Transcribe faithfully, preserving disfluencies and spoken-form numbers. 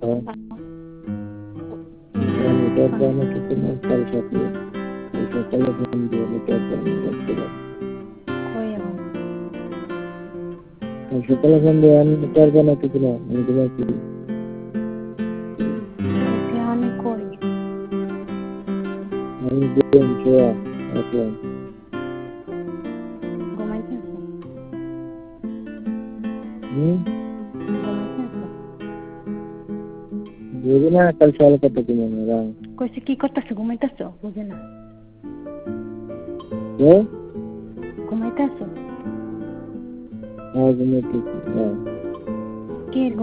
metre জানা কিছু না কাল সাথে কাল সকালে ফোন দিয়ে মিটার জানা বলছিলাম কই এখন কাল সকালে ফোন দিয়ে আমি মিটার জানা কিছু না আমি তোমার কি আমি কই আমি গেম খেয়া আসলাম ঘুমাইতেছ হুম ঘুমাইতেছ বুঝি না কাল সকালে কত তুমি রাং কইছে কি করতেছ ঘুমাইতেছ বুঝে না কে ঘুমাইতেছ হ্যাঁ ঘুমাইতেছি হ্যাঁ কে